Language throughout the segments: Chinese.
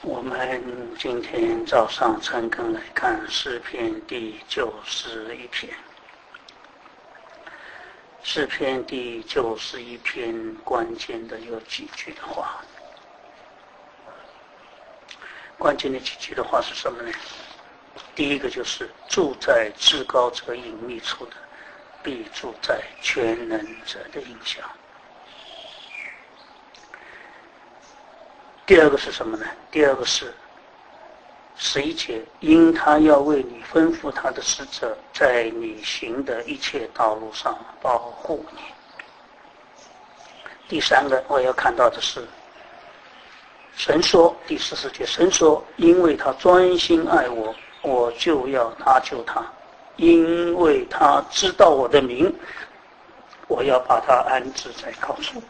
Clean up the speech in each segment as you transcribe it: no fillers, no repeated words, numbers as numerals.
我们今天早上晨更来看诗篇第91篇。诗篇第91篇关键的有几句的话，关键的几句的话是什么呢？第一个就是住在至高者隐秘处的，必住在全能者的荫下。第二个是什么呢？第二个是11节，因他要为你吩咐他的使者，在你行的一切道路上保护你。第三个我要看到的是神说，第14节，神说，因为他专心爱我，我就要搭救他，因为他知道我的名，我要把他安置在高处。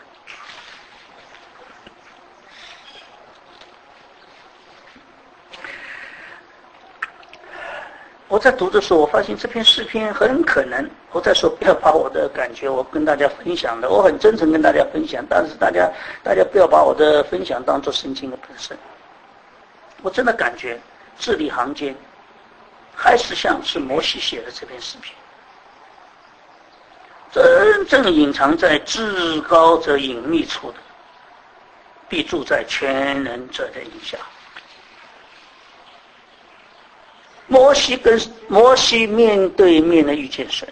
我在读的时候，我发现这篇诗篇很可能，我在说不要把我的感觉我跟大家分享的，我很真诚跟大家分享，但是大家不要把我的分享当作圣经的本身。我真的感觉字里行间还是像是摩西写的这篇诗篇，真正隐藏在至高者隐秘处的，必住在全能者的荫下。摩西面对面的遇见神，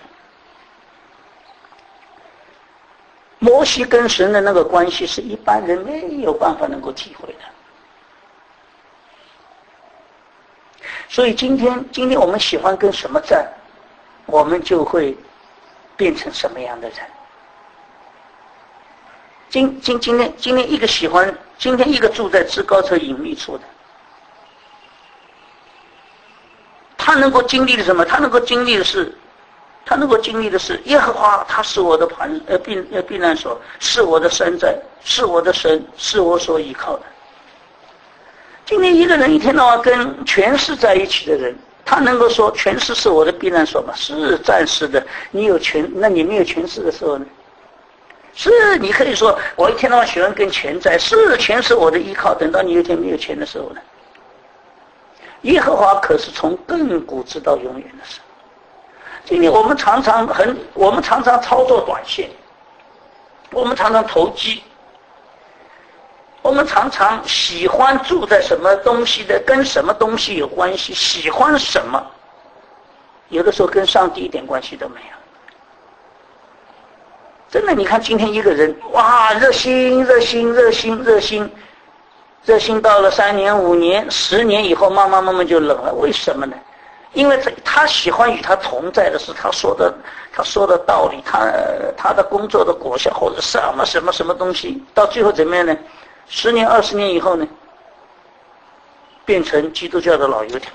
摩西跟神的那个关系是一般人没有办法能够体会的。所以今天我们喜欢跟什么站，我们就会变成什么样的人。今天一个喜欢，今天一个住在至高者隐秘处的，他能够经历的什么？他能够经历的是耶和华，他是我的避难所，是我的山寨，是我的神，是我所依靠的。今天一个人一天到晚跟权势在一起的人，他能够说权势是我的避难所吗？是暂时的。你有权，那你没有权势的时候呢？是你可以说我一天到晚喜欢跟钱在，是钱是我的依靠，等到你有一天没有钱的时候呢？耶和华可是从亘古直到永远的神。今天我们常常操作短线，我们常常投机，我们常常喜欢住在什么东西的，跟什么东西有关系，喜欢什么，有的时候跟上帝一点关系都没有。真的，你看今天一个人，哇，热心到了3年、5年、10年以后，慢慢就冷了。为什么呢？因为他喜欢与他同在的是他说的道理，他的工作的果效，或者什么东西，到最后怎么样呢？10年、20年以后呢，变成基督教的老油条。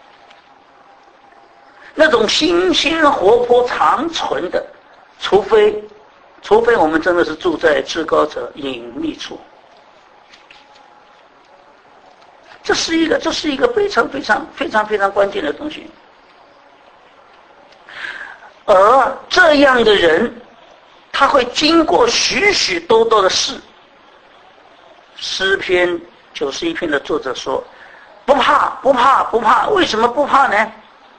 那种新鲜活泼长存的，除非我们真的是住在至高者隐秘处。这是一个非常关键的东西。而这样的人，他会经过许许多多的事。诗篇91篇的作者说，不怕，为什么不怕呢？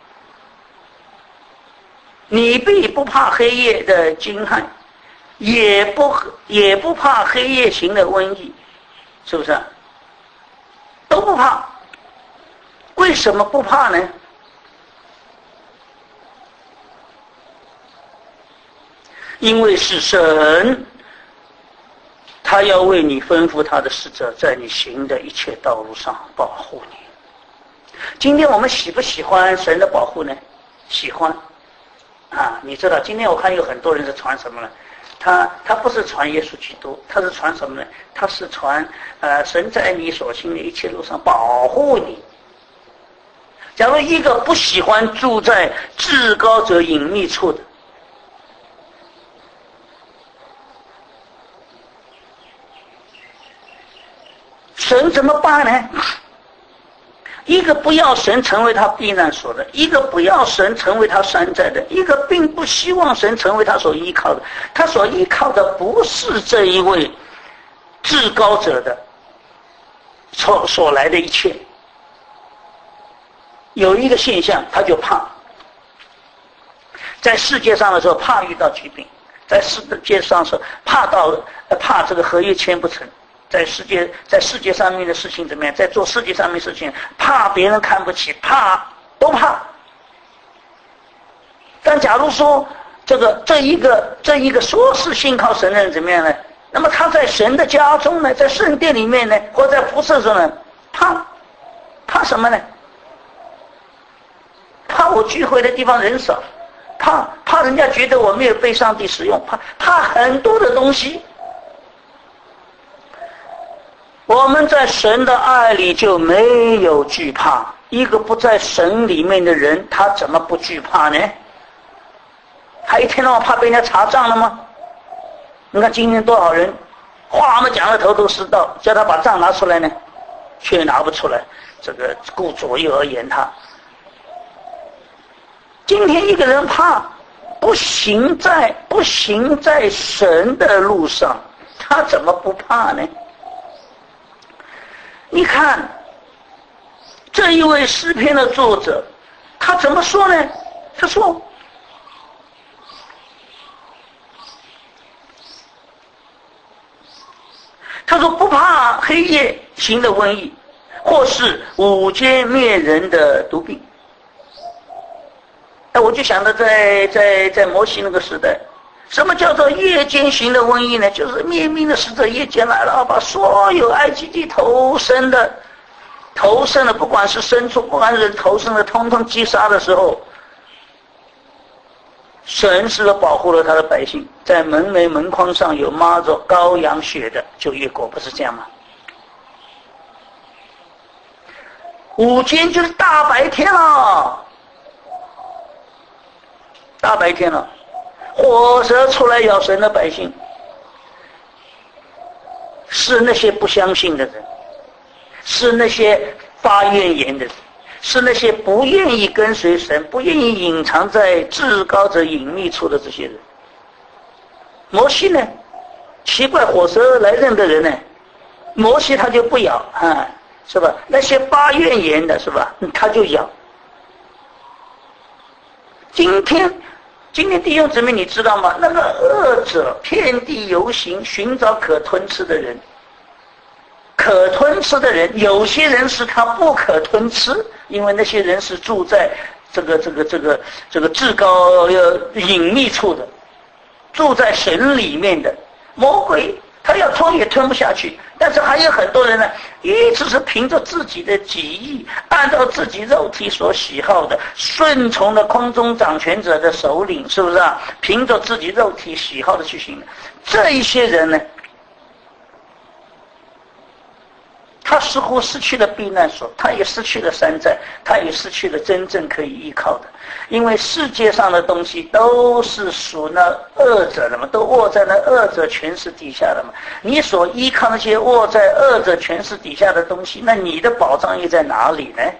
你必不怕黑夜的惊骇，也不怕黑夜行的瘟疫，是不是啊？都不怕。为什么不怕呢？因为是神，他要为你吩咐他的使者，在你行的一切道路上保护你。今天我们喜不喜欢神的保护呢？喜欢啊！你知道今天我看有很多人是传什么呢？他不是传耶稣基督，他是传什么呢？他是传神在你所行的一切路上保护你。假如一个不喜欢住在至高者隐秘处的，神怎么办呢？一个不要神成为他避难所的，一个不要神成为他山寨的，一个并不希望神成为他所依靠的。他所依靠的不是这一位至高者的所来的一切。有一个现象，他就怕。在世界上的时候怕遇到疾病，在世界上的时候怕这个合约签不成，在世界上面的事情怎么样，在做世界上面的事情怕别人看不起，都怕。但假如说这一个说是信靠神的人怎么样呢？那么他在神的家中呢，在圣殿里面呢，或在服侍中呢，怕什么呢？怕我聚会的地方人少，怕人家觉得我没有被上帝使用，怕很多的东西。我们在神的爱里就没有惧怕。一个不在神里面的人，他怎么不惧怕呢？还一天到晚怕被人家查账了吗？你看今天多少人话嘛讲的头头是道，叫他把账拿出来呢，却拿不出来，这个顾左右而言他。今天一个人怕不行在神的路上，他怎么不怕呢？你看这一位诗篇的作者，他怎么说呢？他说不怕黑夜行的瘟疫，或是午间灭人的毒病。我就想到在摩西那个时代，什么叫做夜间行的瘟疫呢？就是灭命的使者夜间来了，把所有埃及地投生的，不管是牲畜，不管是人投生的，通通击杀的时候，神是保护了他的百姓，在门楣门框上有抹着羔羊血的就越过，不是这样吗？午间就是大白天了，火蛇出来咬神的百姓，是那些不相信的人，是那些发怨言的人，是那些不愿意跟随神，不愿意隐藏在至高者隐秘处的这些人。摩西呢，奇怪，火蛇来认的人呢，摩西他就不咬是吧？那些发怨言的是吧，他就咬。今天弟兄姊妹，你知道吗？那个恶者遍地游行，寻找可吞吃的人。可吞吃的人，有些人是他不可吞吃，因为那些人是住在这个至高隐秘处的，住在神里面的魔鬼，他要吞也吞不下去。但是还有很多人呢，一直是凭着自己的己意，按照自己肉体所喜好的，顺从了空中掌权者的首领，是不是啊？凭着自己肉体喜好的去行。这一些人呢，他似乎失去了避难所，他也失去了山寨，他也失去了真正可以依靠的。因为世界上的东西都是属那恶者的嘛，都握在那恶者权势底下的嘛。你所依靠那些握在恶者权势底下的东西，那你的保障又在哪里呢？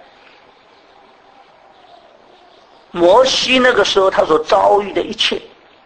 摩西那个时候他所遭遇的一切，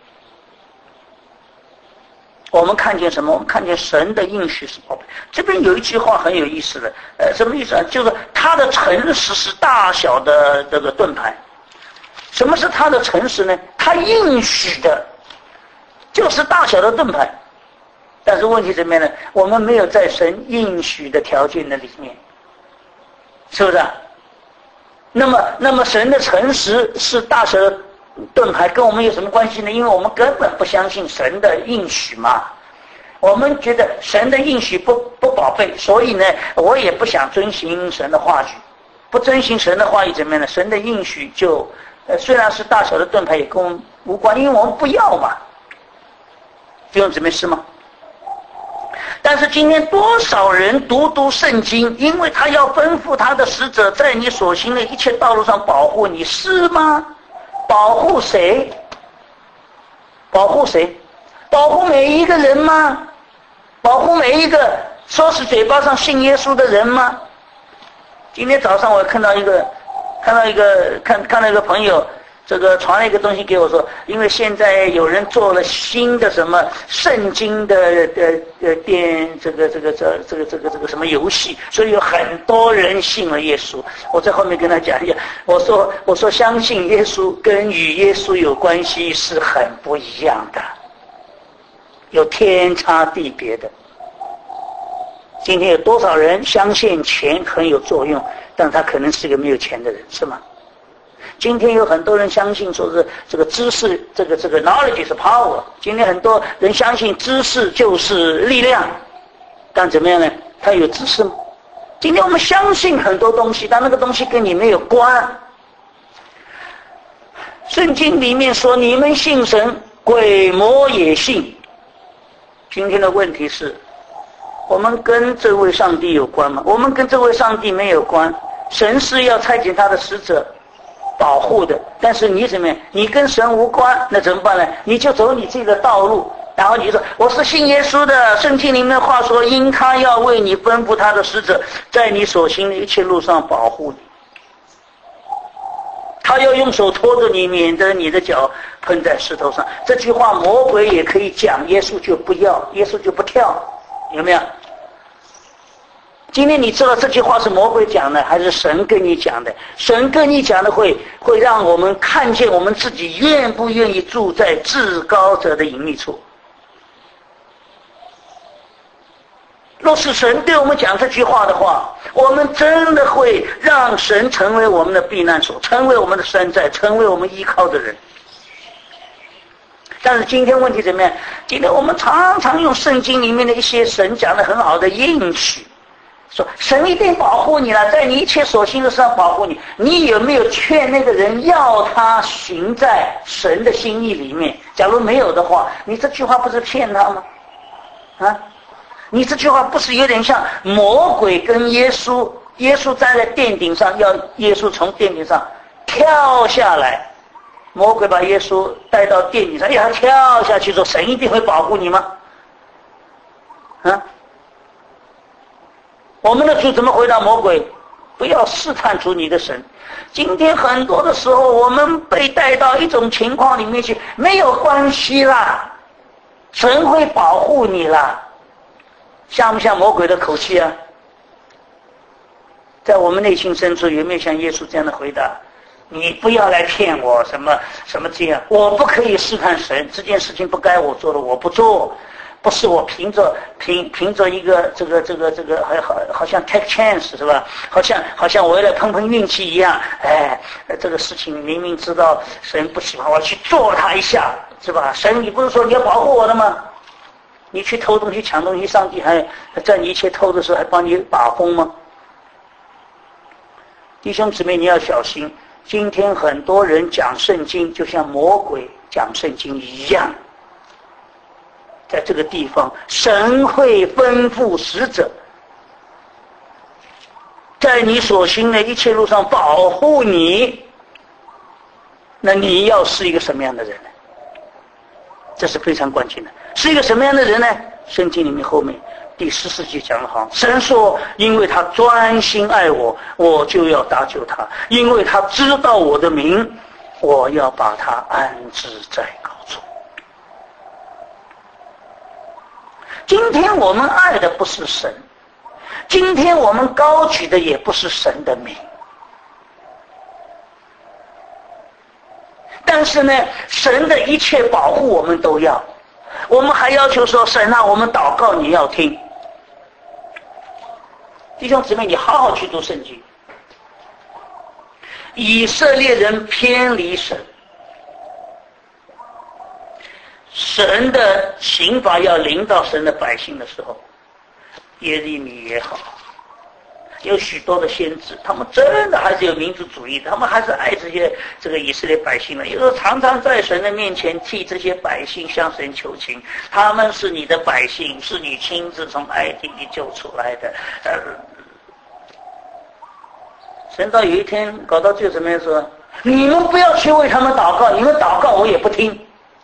我们看见什么？我们看见神的应许是宝贝。这边有一句话很有意思的，什么意思啊？就是他的诚实是大小的这个盾牌。什么是他的诚实呢？他应许的就是大小的盾牌。但是问题怎么样呢？我们没有在神应许的条件的里面，是不是啊？那么神的诚实是大小的盾牌，跟我们有什么关系呢？因为我们根本不相信神的应许嘛。我们觉得神的应许不宝贝，所以呢，我也不想遵行神的话语。不遵行神的话语怎么样呢？神的应许就虽然是大小的盾牌，也跟我们无关，因为我们不要嘛。弟兄姊妹是吗？但是今天多少人读圣经，因为他要吩咐他的使者在你所行的一切道路上保护你，是吗？保护谁？保护谁？保护每一个人吗？保护每一个说是嘴巴上信耶稣的人吗？今天早上我看到一个朋友， 这个传了一个东西给我说，因为现在有人做了新的什么圣经的这个什么游戏，所以有很多人信了耶稣。我在后面跟他讲一下，我说相信耶稣跟与耶稣有关系是很不一样的，有天差地别的。今天有多少人相信钱很有作用，但他可能是一个没有钱的人，是吗？今天有很多人相信说是这个知识，这个 knowledge is power。今天很多人相信知识就是力量，但怎么样呢？他有知识吗？今天我们相信很多东西，但那个东西跟你没有关。圣经里面说你们信神，鬼魔也信。今天的问题是，我们跟这位上帝有关吗？我们跟这位上帝没有关。神是要差遣他的使者保护的，但是你怎么样？你跟神无关，那怎么办呢？你就走你自己的道路，然后你说我是信耶稣的，圣经里面话说，因他要为你吩咐他的使者，在你所行的一切路上保护你，他要用手托着你，免得你的脚碰在石头上。这句话魔鬼也可以讲，耶稣就不要，耶稣就不跳，有没有？今天你知道这句话是魔鬼讲的还是神跟你讲的？神跟你讲的会让我们看见我们自己愿不愿意住在至高者的隐秘处。若是神对我们讲这句话的话，我们真的会让神成为我们的避难所，成为我们的山寨，成为我们依靠的人。但是今天问题怎么样？今天我们常常用圣经里面的一些神讲的很好的应许，说神一定保护你了，在你一切所行的事上保护你。你有没有劝那个人要他行在神的心意里面？假如没有的话，你这句话不是骗他吗？啊，你这句话不是有点像魔鬼跟耶稣？耶稣站在殿顶上，要耶稣从殿顶上跳下来，魔鬼把耶稣带到殿顶上，要他跳下去说神一定会保护你吗？啊？我们的主怎么回答魔鬼？不要试探出你的神。今天很多的时候，我们被带到一种情况里面去，没有关系啦，神会保护你啦。像不像魔鬼的口气啊？在我们内心深处有没有像耶稣这样的回答？你不要来骗我，什么这样，我不可以试探神，这件事情不该我做的我不做。不是我凭着一个这个好像 take chance 是吧？好像我要来碰碰运气一样，这个事情明明知道神不喜欢，我去做他一下，是吧？神，你不是说你要保护我的吗？你去偷东西抢东西，上帝还在你一切偷的时候还帮你把风吗？弟兄姊妹，你要小心，今天很多人讲圣经就像魔鬼讲圣经一样。在这个地方，神会吩咐使者在你所行的一切路上保护你。那你要是一个什么样的人呢？这是非常关键的。是一个什么样的人呢？圣经里面后面第14节讲得好，神说，因为他专心爱我，我就要搭救他，因为他知道我的名，我要把他安置在高处。今天我们爱的不是神，今天我们高举的也不是神的名，但是呢，神的一切保护我们都要，我们还要求说，神啊，我们祷告你要听。弟兄姊妹，你好好去读圣经。以色列人偏离神，神的刑罚要临到神的百姓的时候，耶利米也好，有许多的先知，他们真的还是有民族主义的，他们还是爱这个以色列百姓的，有时候常常在神的面前替这些百姓向神求情，他们是你的百姓，是你亲自从埃及里救出来的。神到有一天搞到最什么样说，你们不要去为他们祷告，你们祷告我也不听。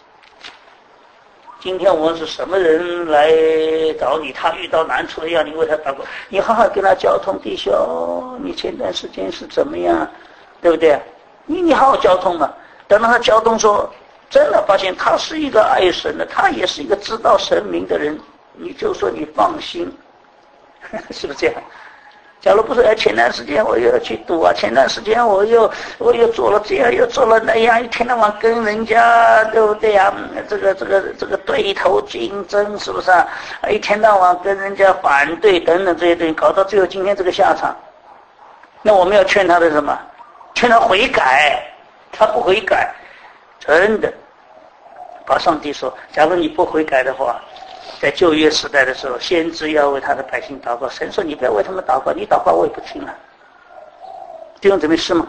今天我们是什么人来找你？他遇到难处了，要你为他祷告，你好好跟他交通，弟兄，你前段时间是怎么样，对不对？你好好交通嘛。 等到他交通说，真的发现他是一个爱神的，他也是一个知道神明的人，你就说你放心，是不是这样？假如不是前段时间我又要去赌啊，前段时间我又做了这样又做了那样，一天到晚跟人家对不对呀？这个对头竞争是不是啊？一天到晚跟人家反对等等这些东西，搞到最后今天这个下场。那我们要劝他的什么？劝他悔改，他不悔改，真的，把上帝说，假如你不悔改的话，在旧约时代的时候，先知要为他的百姓祷告，神说你不要为他们祷告，你祷告我也不听了。弟兄姊妹是吗？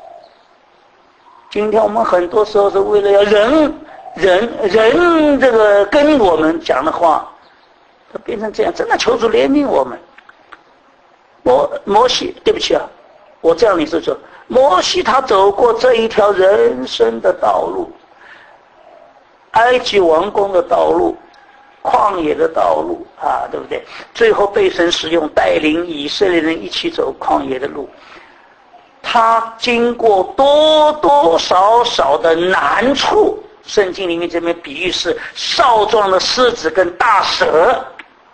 今天我们很多时候是为了要人这个跟我们讲的话，都变成这样，真的求主怜悯我们。摩西，对不起啊，我这样你是说，摩西他走过这一条人生的道路，埃及王宫的道路，旷野的道路啊，对不对？最后被神使用，带领以色列人一起走旷野的路。他经过多多少少的难处，圣经里面这边比喻是少壮的狮子跟大蛇，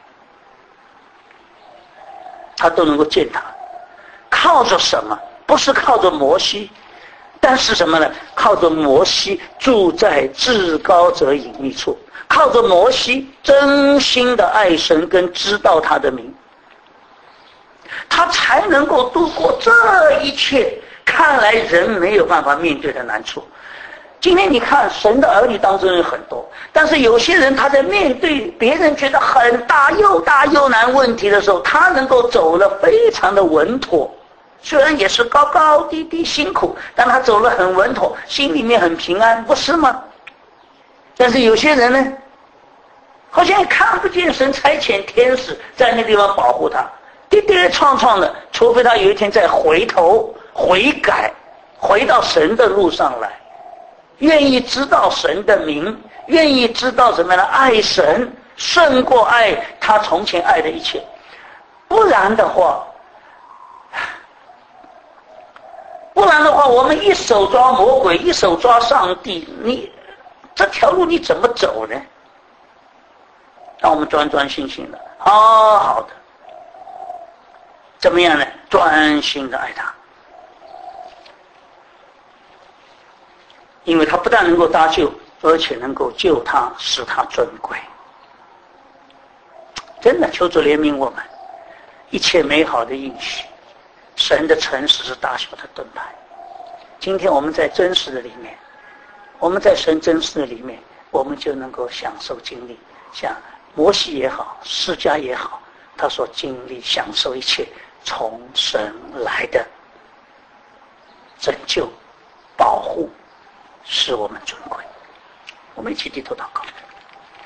他都能够见他。靠着什么？不是靠着摩西，但是什么呢？靠着摩西住在至高者隐秘处，靠着摩西真心的爱神跟知道他的名，他才能够度过这一切看来人没有办法面对的难处。今天你看神的儿女当中有很多，但是有些人他在面对别人觉得很大又难问题的时候，他能够走得非常的稳妥，虽然也是高高低低辛苦，但他走得很稳妥，心里面很平安，不是吗？但是有些人呢，好像也看不见神差遣天使在那地方保护他，跌跌撞撞的，除非他有一天再回头悔改，回到神的路上来，愿意知道神的名，愿意知道什么呢？爱神胜过爱他从前爱的一切。不然的话，我们一手抓魔鬼，一手抓上帝，你这条路你怎么走呢？让我们专心的，好的，怎么样呢？专心的爱他，因为他不但能够搭救，而且能够救他，使他尊贵。真的，求主怜悯我们，一切美好的应许，神的诚实是大小的盾牌。今天我们在真实的里面，我们在神真实的里面，我们就能够享受经历，像摩西也好，释迦也好，他所经历享受一切从神来的拯救保护，使我们尊贵。我们一起低头祷告。